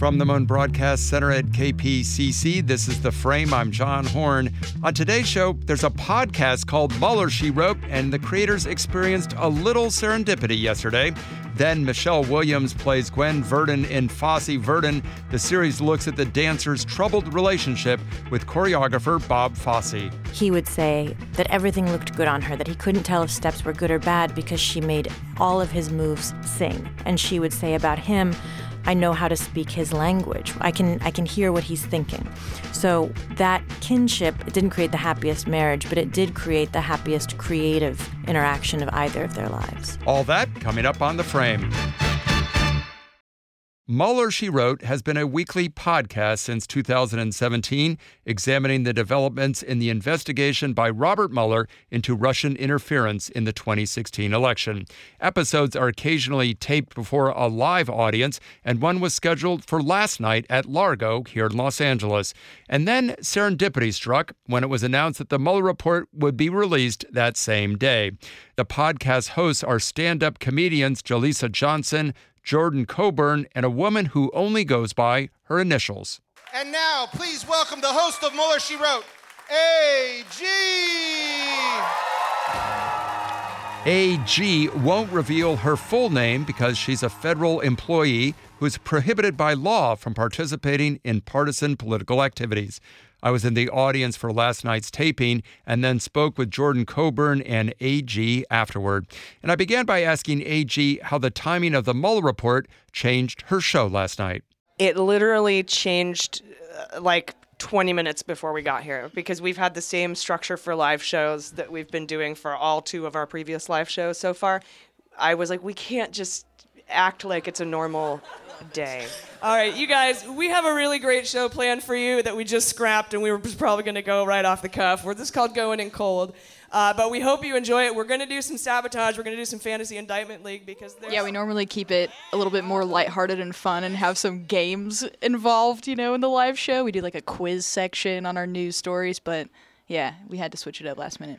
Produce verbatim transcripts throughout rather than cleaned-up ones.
From the Moon Broadcast Center at K P C C, this is The Frame. I'm John Horn. On today's show, there's a podcast called Mueller, She Wrote, and the creators experienced a little serendipity yesterday. Then Michelle Williams plays Gwen Verdon in Fosse Verdon. The series looks at the dancer's troubled relationship with choreographer Bob Fosse. He would say that everything looked good on her, that he couldn't tell if steps were good or bad because she made all of his moves sing. And she would say about him, I know how to speak his language. I can I can hear what he's thinking. So that kinship, it didn't create the happiest marriage, but it did create the happiest creative interaction of either of their lives. All that coming up on The Frame. Mueller, She Wrote has been a weekly podcast since two thousand seventeen, examining the developments in the investigation by Robert Mueller into Russian interference in the twenty sixteen election. Episodes are occasionally taped before a live audience, and one was scheduled for last night at Largo here in Los Angeles. And then serendipity struck when it was announced that the Mueller report would be released that same day. The podcast hosts are stand-up comedians Jaleesa Johnson, Jordan Coburn, and a woman who only goes by her initials. And now, please welcome the host of Mueller, She Wrote, A G. A G won't reveal her full name because she's a federal employee who is prohibited by law from participating in partisan political activities. I was in the audience for last night's taping and then spoke with Jordan Coburn and A G afterward. And I began by asking A G how the timing of the Mueller report changed her show last night. It literally changed uh, like twenty minutes before we got here because we've had the same structure for live shows that we've been doing for all two of our previous live shows so far. I was like, we can't just act like it's a normal day. All right, you guys, we have a really great show planned for you that we just scrapped, and we were probably going to go right off the cuff. We're, this is called Going in Cold. Uh, but we hope you enjoy it. We're going to do some sabotage. We're going to do some Fantasy Indictment League because there's... Yeah, we normally keep it a little bit more lighthearted and fun and have some games involved, you know, in the live show. We do like a quiz section on our news stories, but yeah, we had to switch it up last minute.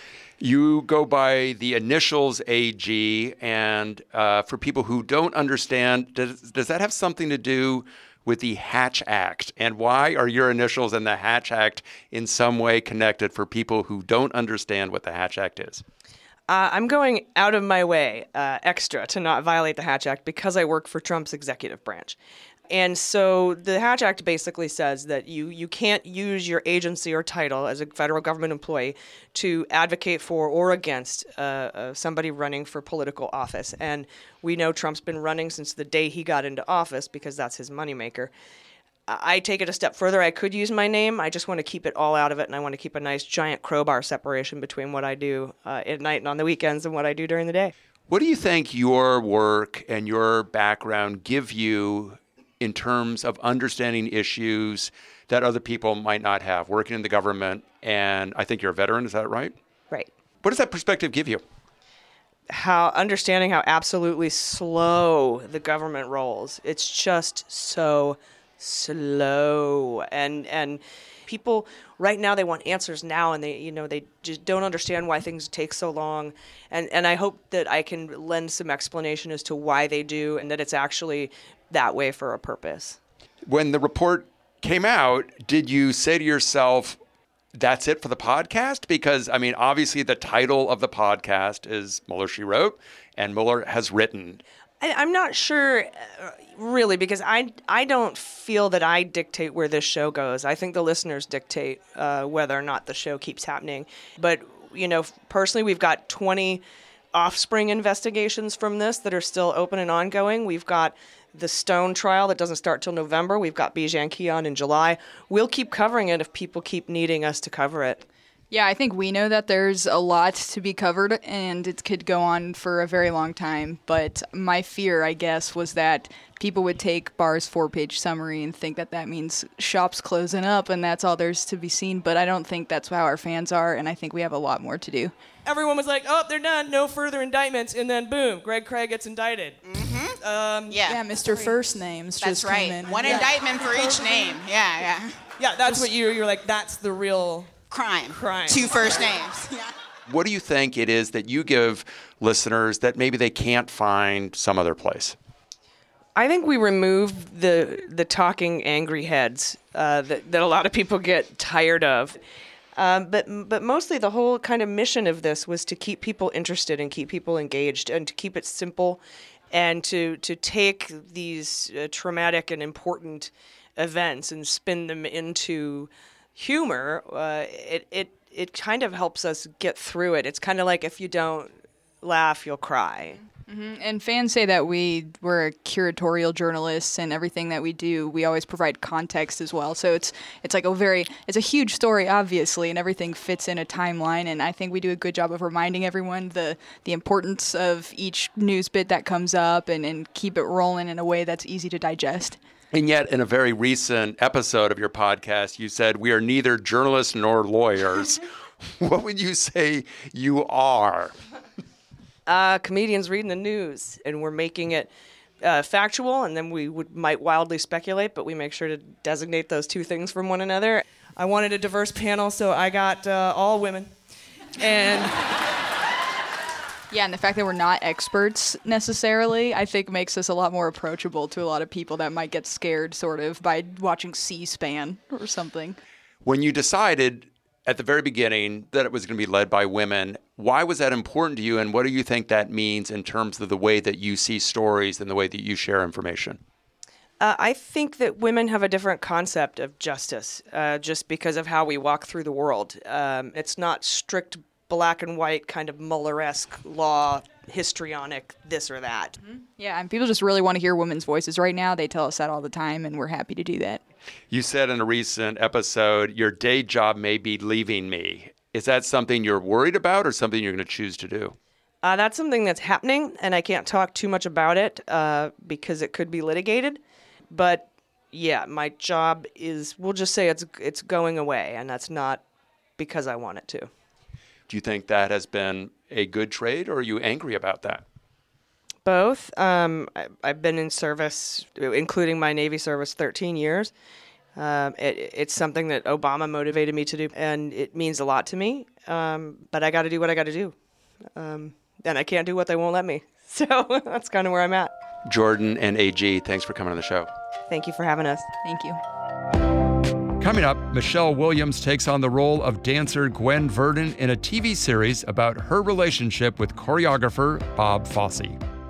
You go by the initials A G, and uh, for people who don't understand, does, does that have something to do with the Hatch Act? And why are your initials and the Hatch Act in some way connected for people who don't understand what the Hatch Act is? Uh, I'm going out of my way, uh, extra, to not violate the Hatch Act because I work for Trump's executive branch. And so the Hatch Act basically says that you, you can't use your agency or title as a federal government employee to advocate for or against uh, uh, somebody running for political office. And we know Trump's been running since the day he got into office because that's his moneymaker. I take it a step further. I could use my name. I just want to keep it all out of it, and I want to keep a nice giant crowbar separation between what I do uh, at night and on the weekends and what I do during the day. What do you think your work and your background give you in terms of understanding issues that other people might not have, working in the government? And I think you're a veteran, is that right? Right. What does that perspective give you? How understanding how absolutely slow the government rolls. It's just so slow. And and people right now, they want answers now, and they you know they just don't understand why things take so long. And and I hope that I can lend some explanation as to why they do, and that it's actually that way for a purpose. When the report came out, did you say to yourself, that's it for the podcast? Because, I mean, obviously the title of the podcast is Mueller, She Wrote, and Mueller has written. I, I'm not sure, uh, really, because I, I don't feel that I dictate where this show goes. I think the listeners dictate uh, whether or not the show keeps happening. But, you know, personally, we've got twenty offspring investigations from this that are still open and ongoing. We've got the Stone trial that doesn't start till November. We've got Bijan Kian in July. We'll keep covering it if people keep needing us to cover it. Yeah, I think we know that there's a lot to be covered, and it could go on for a very long time. But my fear, I guess, was that people would take Barr's four-page summary and think that that means shops closing up and that's all there's to be seen. But I don't think that's how our fans are, and I think we have a lot more to do. Everyone was like, oh, they're done, no further indictments, and then boom, Greg Craig gets indicted. Mm-hmm. Um, yeah. Yeah, Mister First Names That's just right. came in. One yeah. indictment for each name. Yeah, yeah. Yeah, that's what you, you're like, that's the real... Crime. Crime. Two first names. Yeah. What do you think it is that you give listeners that maybe they can't find some other place? I think we remove the the talking angry heads uh, that, that a lot of people get tired of. Um, but but mostly the whole kind of mission of this was to keep people interested and keep people engaged and to keep it simple and to, to take these uh, traumatic and important events and spin them into humor. Uh, it, it, it kind of helps us get through it. It's kind of like if you don't laugh, you'll cry. Mm-hmm. And fans say that we we're curatorial journalists, and everything that we do, we always provide context as well. So it's it's like a very it's a huge story, obviously, and everything fits in a timeline. And I think we do a good job of reminding everyone the the importance of each news bit that comes up, and, and keep it rolling in a way that's easy to digest. And yet, in a very recent episode of your podcast, you said we are neither journalists nor lawyers. What would you say you are? Uh, comedians reading the news, and we're making it uh, factual, and then we would, might wildly speculate, but we make sure to designate those two things from one another. I wanted a diverse panel, so I got uh, all women. And yeah, and the fact that we're not experts necessarily, I think makes us a lot more approachable to a lot of people that might get scared sort of by watching C-SPAN or something. When you decided at the very beginning that it was going to be led by women, why was that important to you, and what do you think that means in terms of the way that you see stories and the way that you share information? Uh, I think that women have a different concept of justice uh, just because of how we walk through the world. Um, it's not strict black and white kind of Mueller-esque law, histrionic this or that. Mm-hmm. Yeah, and people just really want to hear women's voices right now. They tell us that all the time, and we're happy to do that. You said in a recent episode, your day job may be leaving me. Is that something you're worried about or something you're going to choose to do? Uh, that's something that's happening, and I can't talk too much about it uh, because it could be litigated. But yeah, my job is, we'll just say it's it's going away, and that's not because I want it to. Do you think that has been a good trade, or are you angry about that? Both. Um, I, I've been in service, including my Navy service, thirteen years. Um, it, it's something that Obama motivated me to do, and it means a lot to me. Um, but I got to do what I got to do, um, and I can't do what they won't let me. So that's kind of where I'm at. Jordan and A G, thanks for coming on the show. Thank you for having us. Thank you. Coming up, Michelle Williams takes on the role of dancer Gwen Verdon in a T V series about her relationship with choreographer Bob Fosse.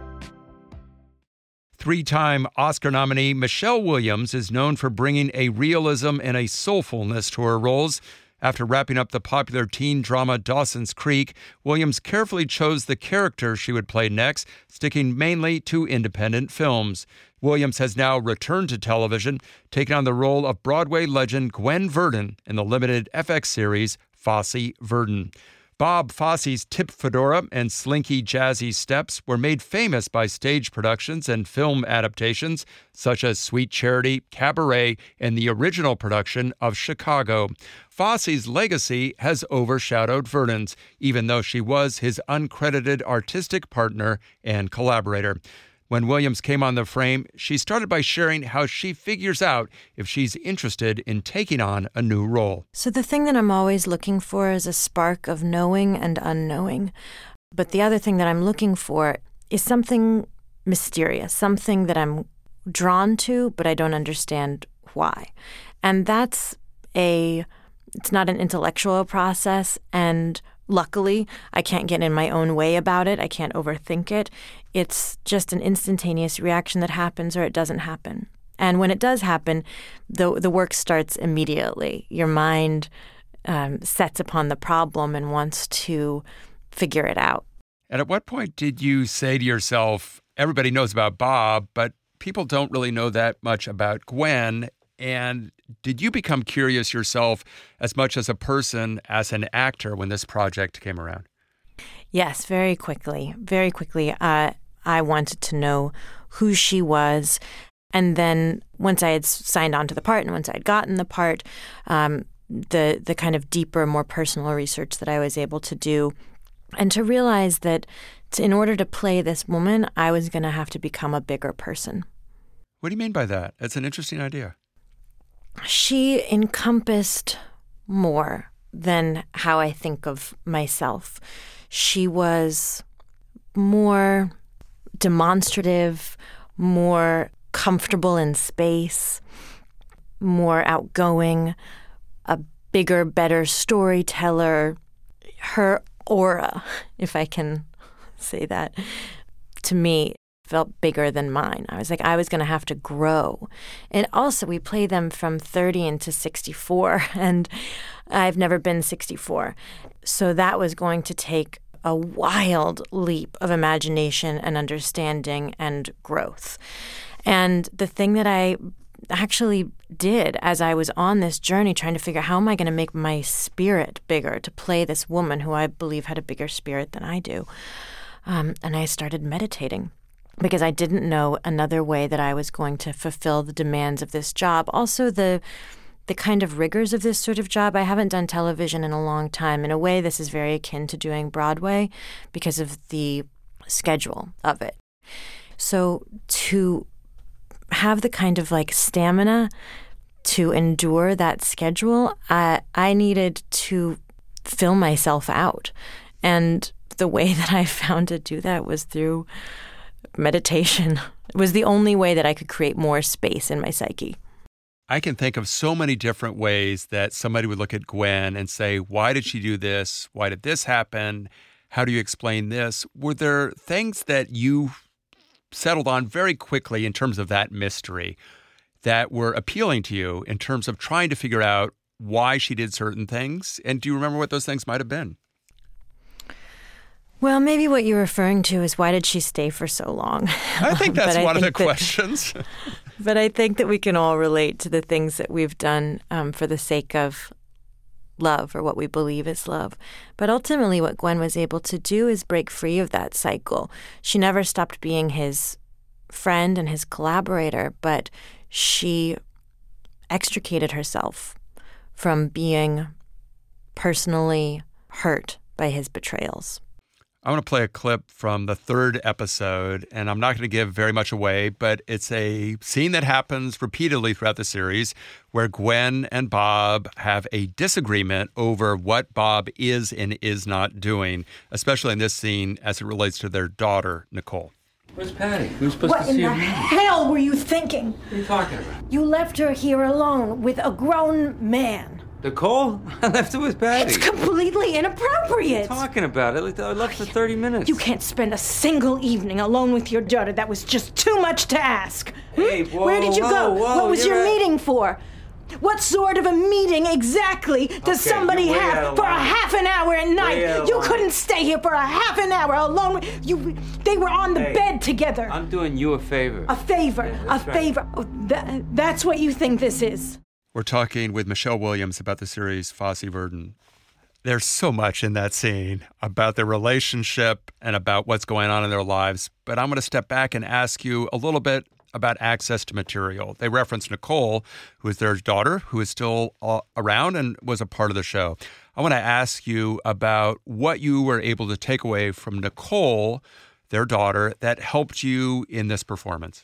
Three-time Oscar nominee Michelle Williams is known for bringing a realism and a soulfulness to her roles. After wrapping up the popular teen drama Dawson's Creek, Williams carefully chose the character she would play next, sticking mainly to independent films. Williams has now returned to television, taking on the role of Broadway legend Gwen Verdon in the limited F X series Fosse Verdon. Bob Fosse's tip fedora and slinky jazzy steps were made famous by stage productions and film adaptations such as Sweet Charity, Cabaret, and the original production of Chicago. Fosse's legacy has overshadowed Verdon's, even though she was his uncredited artistic partner and collaborator. When Williams came on the frame, she started by sharing how she figures out if she's interested in taking on a new role. So the thing that I'm always looking for is a spark of knowing and unknowing. But the other thing that I'm looking for is something mysterious, something that I'm drawn to, but I don't understand why. And that's a, it's not an intellectual process, and luckily, I can't get in my own way about it. I can't overthink it. It's just an instantaneous reaction that happens or it doesn't happen. And when it does happen, the the work starts immediately. Your mind um, sets upon the problem and wants to figure it out. And at what point did you say to yourself, everybody knows about Bob, but people don't really know that much about Gwen? And did you become curious yourself as much as a person, as an actor, when this project came around? Yes, very quickly. Very quickly. Uh, I wanted to know who she was. And then once I had signed on to the part and once I had gotten the part, um, the the kind of deeper, more personal research that I was able to do, and to realize that to, in order to play this woman, I was going to have to become a bigger person. What do you mean by that? It's an interesting idea. She encompassed more than how I think of myself. She was more demonstrative, more comfortable in space, more outgoing, a bigger, better storyteller. Her aura, if I can say that, to me felt bigger than mine. I was like, I was going to have to grow. And also, we play them from thirty into sixty-four, and I've never been sixty-four. So that was going to take a wild leap of imagination and understanding and growth. And the thing that I actually did as I was on this journey trying to figure out how am I going to make my spirit bigger to play this woman who I believe had a bigger spirit than I do. Um, and I started meditating because I didn't know another way that I was going to fulfill the demands of this job. Also, the the kind of rigors of this sort of job. I haven't done television in a long time. In a way, this is very akin to doing Broadway because of the schedule of it. So to have the kind of like stamina to endure that schedule, I, I needed to fill myself out. And the way that I found to do that was through meditation. It was the only way that I could create more space in my psyche. I can think of so many different ways that somebody would look at Gwen and say, why did she do this? Why did this happen? How do you explain this? Were there things that you settled on very quickly in terms of that mystery that were appealing to you in terms of trying to figure out why she did certain things? And do you remember what those things might have been? Well, maybe what you're referring to is why did she stay for so long? I think that's one of the that, questions. But I think that we can all relate to the things that we've done um, for the sake of love or what we believe is love. But ultimately what Gwen was able to do is break free of that cycle. She never stopped being his friend and his collaborator, but she extricated herself from being personally hurt by his betrayals. I want to play a clip from the third episode, and I'm not going to give very much away, but it's a scene that happens repeatedly throughout the series where Gwen and Bob have a disagreement over what Bob is and is not doing, especially in this scene as it relates to their daughter, Nicole. Where's Patty? We were supposed What to in see the her. hell were you thinking? What are you talking about? You left her here alone with a grown man. Nicole? I left her with Patty. It's completely inappropriate. What are you talking about? I left- I left for thirty minutes. You can't spend a single evening alone with your daughter. That was just too much to ask. Hmm? Hey, whoa, Where did you whoa, go? whoa, what was you're your at- meeting for? What sort of a meeting exactly does Okay, somebody you're way out have of for a line. half an hour at night? Way out of You line. couldn't stay here for a half an hour alone. with- You, they were on the Hey, bed together. I'm doing you a favor. A favor, Yeah, a that's right. favor. Oh, that, that's what you think this is. We're talking with Michelle Williams about the series Fosse Verdon. There's so much in that scene about their relationship and about what's going on in their lives, but I'm going to step back and ask you a little bit about access to material. They reference Nicole, who is their daughter, who is still uh, around and was a part of the show. I want to ask you about what you were able to take away from Nicole, their daughter, that helped you in this performance.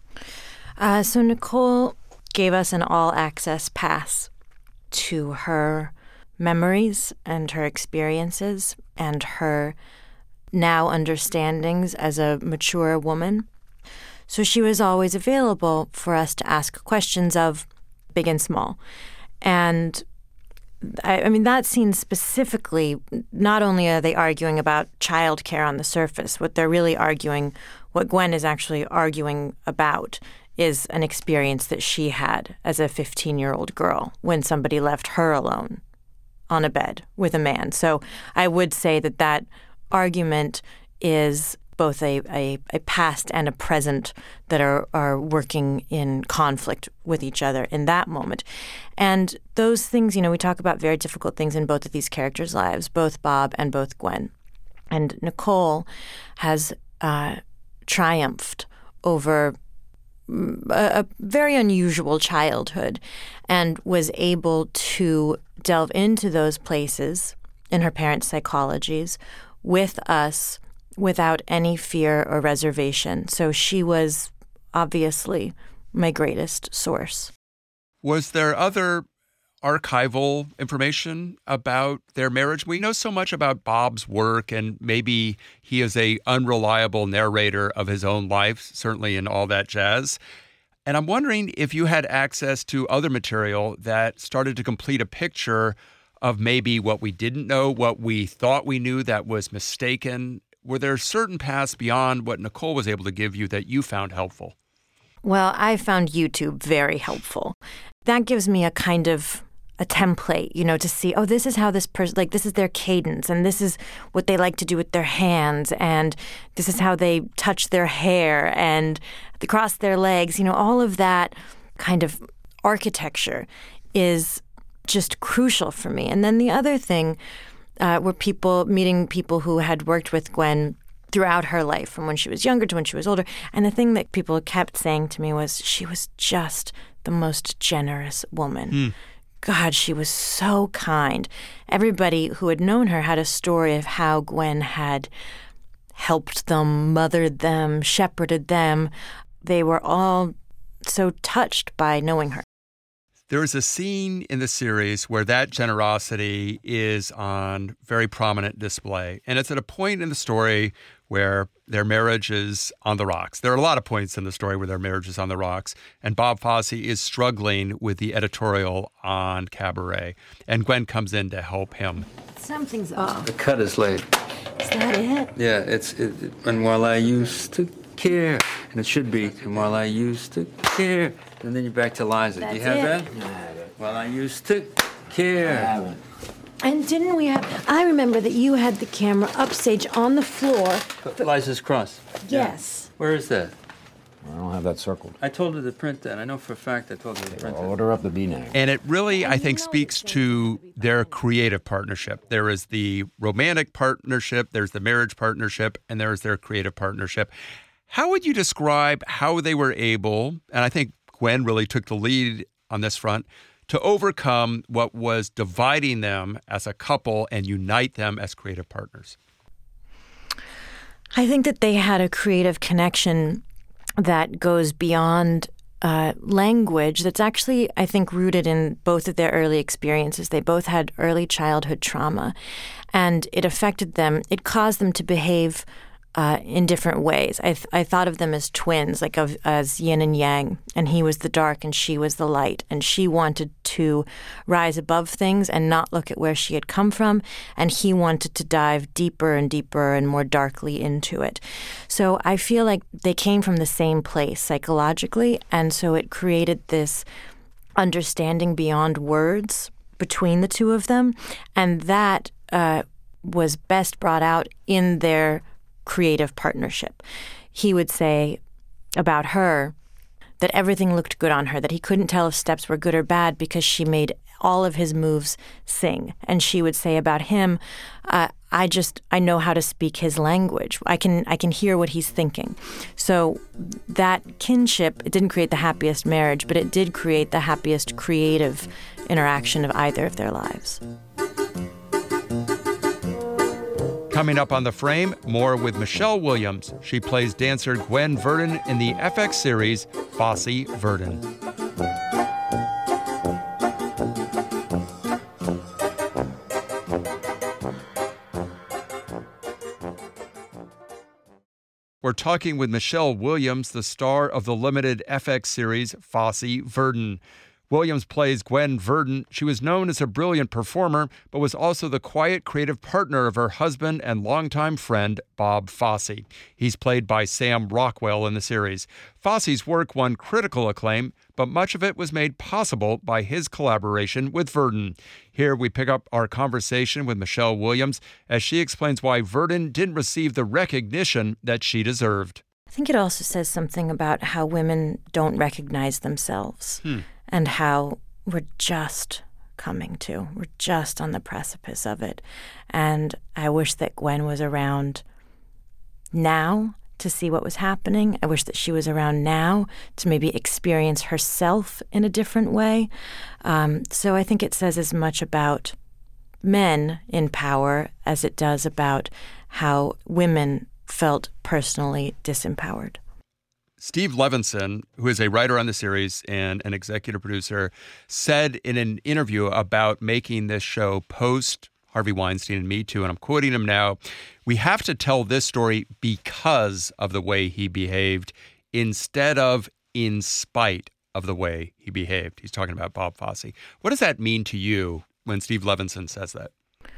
Uh, so Nicole gave us an all-access pass to her memories and her experiences and her now understandings as a mature woman. So she was always available for us to ask questions of, big and small. And I, I mean, that scene specifically, not only are they arguing about childcare on the surface, what they're really arguing, what Gwen is actually arguing about is an experience that she had as a fifteen-year-old girl when somebody left her alone on a bed with a man. So I would say that that argument is both a, a, a past and a present that are, are working in conflict with each other in that moment. And those things, you know, we talk about very difficult things in both of these characters' lives, both Bob and both Gwen. And Nicole has uh, triumphed over a, a very unusual childhood and was able to delve into those places in her parents' psychologies with us without any fear or reservation. So she was obviously my greatest source. Was there other archival information about their marriage? We know so much about Bob's work, and maybe he is a unreliable narrator of his own life, certainly in All That Jazz. And I'm wondering if you had access to other material that started to complete a picture of maybe what we didn't know, what we thought we knew that was mistaken. Were there certain paths beyond what Nicole was able to give you that you found helpful? Well, I found YouTube very helpful. That gives me a kind of a template, you know, to see, oh, this is how this person, like, this is their cadence, and this is what they like to do with their hands, and this is how they touch their hair and cross their legs. You know, all of that kind of architecture is just crucial for me. And then the other thing uh, were people, meeting people who had worked with Gwen throughout her life, from when she was younger to when she was older. And the thing that people kept saying to me was she was just the most generous woman. Mm. God, she was so kind. Everybody who had known her had a story of how Gwen had helped them, mothered them, shepherded them. They were all so touched by knowing her. There is a scene in the series where that generosity is on very prominent display. And it's at a point in the story where their marriage is on the rocks. There are a lot of points in the story where their marriage is on the rocks. And Bob Fosse is struggling with the editorial on Cabaret. And Gwen comes in to help him. Something's off. The cut is late. Is that it? Yeah, it's, it, and while I used to care, and it should be, and while I used to care, and then you're back to Liza. That's Do you have it. that? No, I haven't. While I used to care. I haven't. And didn't we have, I remember that you had the camera upstage on the floor. Liza's cross. Yes. Yeah. Where is that? I don't have that circled. I told her to print that. I know for a fact I told her to print I'll that. order up the B-name. And it really, I think, speaks to their creative partnership. There is the romantic partnership, there's the marriage partnership, and there's their creative partnership. How would you describe how they were able, and I think Gwen really took the lead on this front, to overcome what was dividing them as a couple and unite them as creative partners? I think that they had a creative connection that goes beyond uh, language that's actually, I think, rooted in both of their early experiences. They both had early childhood trauma, and it affected them. It caused them to behave Uh, in different ways. I, th- I thought of them as twins, like of, as yin and yang, and he was the dark and she was the light, and she wanted to rise above things and not look at where she had come from, and he wanted to dive deeper and deeper and more darkly into it. So I feel like they came from the same place psychologically, and so it created this understanding beyond words between the two of them, and that uh, was best brought out in their creative partnership. He would say about her that everything looked good on her, that he couldn't tell if steps were good or bad because she made all of his moves sing. And she would say about him, uh, I just, I know how to speak his language. I can, I can hear what he's thinking. So that kinship, it didn't create the happiest marriage, but it did create the happiest creative interaction of either of their lives. Coming up on The Frame, more with Michelle Williams. She plays dancer Gwen Verdon in the F X series Fosse Verdon. We're talking with Michelle Williams, the star of the limited F X series Fosse Verdon. Williams plays Gwen Verdon. She was known as a brilliant performer, but was also the quiet, creative partner of her husband and longtime friend, Bob Fosse. He's played by Sam Rockwell in the series. Fosse's work won critical acclaim, but much of it was made possible by his collaboration with Verdon. Here we pick up our conversation with Michelle Williams as she explains why Verdon didn't receive the recognition that she deserved. I think it also says something about how women don't recognize themselves. Hmm. And how we're just coming to. We're just on the precipice of it. And I wish that Gwen was around now to see what was happening. I wish that she was around now to maybe experience herself in a different way. Um, so I think it says as much about men in power as it does about how women felt personally disempowered. Steve Levinson, who is a writer on the series and an executive producer, said in an interview about making this show post Harvey Weinstein and Me Too, and I'm quoting him now, "We have to tell this story because of the way he behaved instead of in spite of the way he behaved." He's talking about Bob Fosse. What does that mean to you when Steve Levinson says that?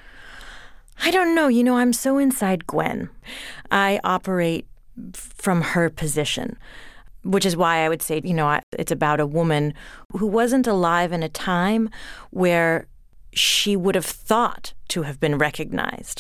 I don't know. You know, I'm so inside Gwen. I operate from her position, which is why I would say, you know, it's about a woman who wasn't alive in a time where she would have thought to have been recognized.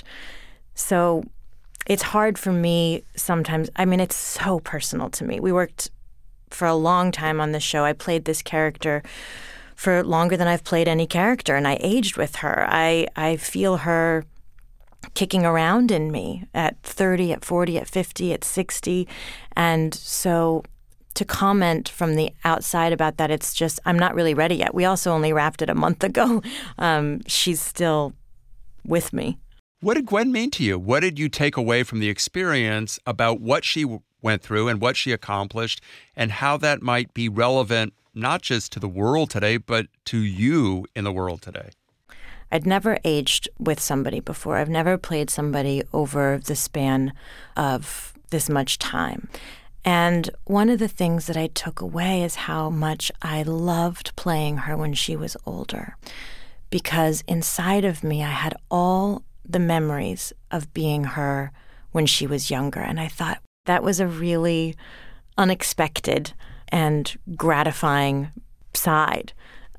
So it's hard for me sometimes. I mean, it's so personal to me. We worked for a long time on this show. I played this character for longer than I've played any character, and I aged with her. I, I feel her kicking around in me at thirty, at forty, at fifty, at sixty. And so to comment from the outside about that, it's just, I'm not really ready yet. We also only wrapped it a month ago. Um, she's still with me. What did Gwen mean to you? What did you take away from the experience about what she w- went through and what she accomplished and how that might be relevant not just to the world today, but to you in the world today? I'd never aged with somebody before. I've never played somebody over the span of this much time. And one of the things that I took away is how much I loved playing her when she was older. Because inside of me, I had all the memories of being her when she was younger. And I thought that was a really unexpected and gratifying side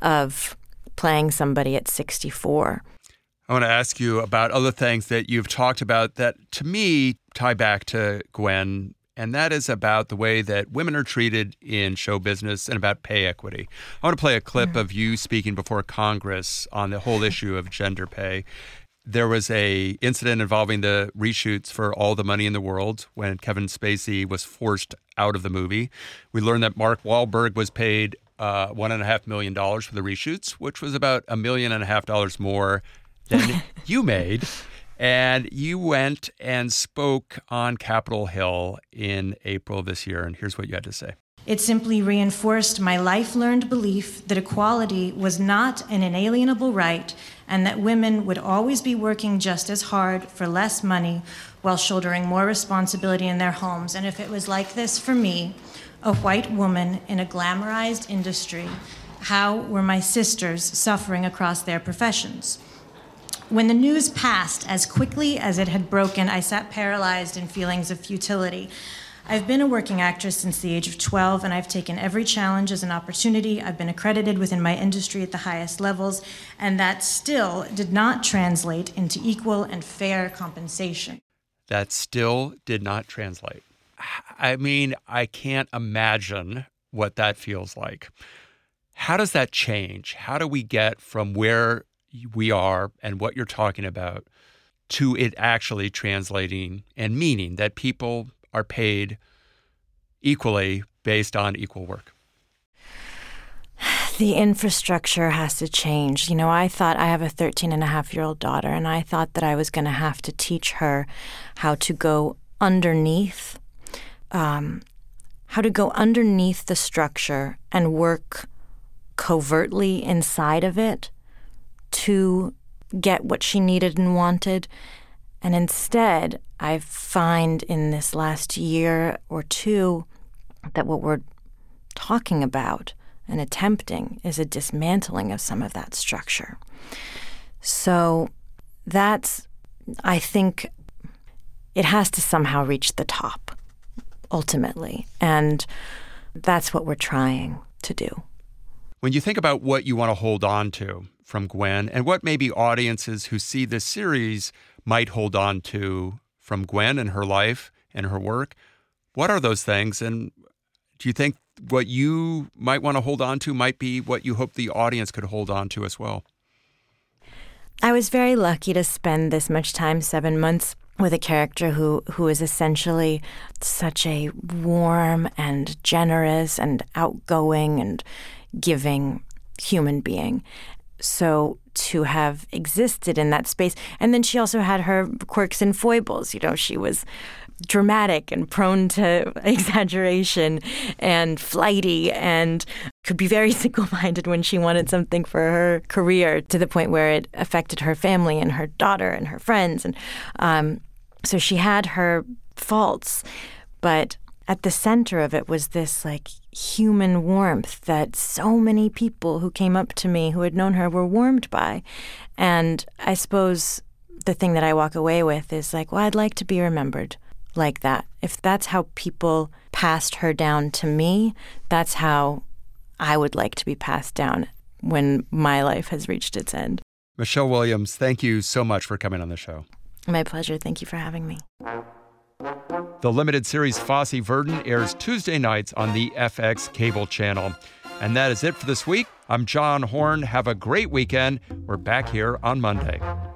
of playing somebody at sixty-four. I want to ask you about other things that you've talked about that, to me, tie back to Gwen, and that is about the way that women are treated in show business and about pay equity. I want to play a clip mm-hmm. of you speaking before Congress on the whole issue of gender pay. There was a incident involving the reshoots for All the Money in the World when Kevin Spacey was forced out of the movie. We learned that Mark Wahlberg was paid uh, one and a half million dollars for the reshoots, which was about a million and a half dollars more than you made. And you went and spoke on Capitol Hill in April of this year, and here's what you had to say. It simply reinforced my life-learned belief that equality was not an inalienable right and that women would always be working just as hard for less money while shouldering more responsibility in their homes. And if it was like this for me, a white woman in a glamorized industry, how were my sisters suffering across their professions? When the news passed as quickly as it had broken, I sat paralyzed in feelings of futility. I've been a working actress since the age of twelve, and I've taken every challenge as an opportunity. I've been accredited within my industry at the highest levels, and that still did not translate into equal and fair compensation. That still did not translate. I mean, I can't imagine what that feels like. How does that change? How do we get from where we are and what you're talking about to it actually translating and meaning that people are paid equally based on equal work? The infrastructure has to change. You know, I thought I have a thirteen and a half year old daughter, and I thought that I was going to have to teach her how to go underneath, um, how to go underneath the structure and work covertly inside of it to get what she needed and wanted. And instead, I find in this last year or two that what we're talking about and attempting is a dismantling of some of that structure. So that's, I think, it has to somehow reach the top, ultimately. And that's what we're trying to do. When you think about what you want to hold on to from Gwen and what maybe audiences who see this series might hold on to from Gwen and her life and her work, what are those things? And do you think what you might want to hold on to might be what you hope the audience could hold on to as well? I was very lucky to spend this much time, seven months, with a character who, who is essentially such a warm and generous and outgoing and giving human being. So to have existed in that space. And then she also had her quirks and foibles. You know, she was dramatic and prone to exaggeration and flighty and could be very single-minded when she wanted something for her career, to the point where it affected her family and her daughter and her friends. And um, so she had her faults, but at the center of it was this like human warmth that so many people who came up to me who had known her were warmed by. And I suppose the thing that I walk away with is like, well, I'd like to be remembered like that. If that's how people passed her down to me, that's how I would like to be passed down when my life has reached its end. Michelle Williams, thank you so much for coming on the show. My pleasure. Thank you for having me. The limited series Fosse Verdon airs Tuesday nights on the F X cable channel. And that is it for this week. I'm John Horn. Have a great weekend. We're back here on Monday.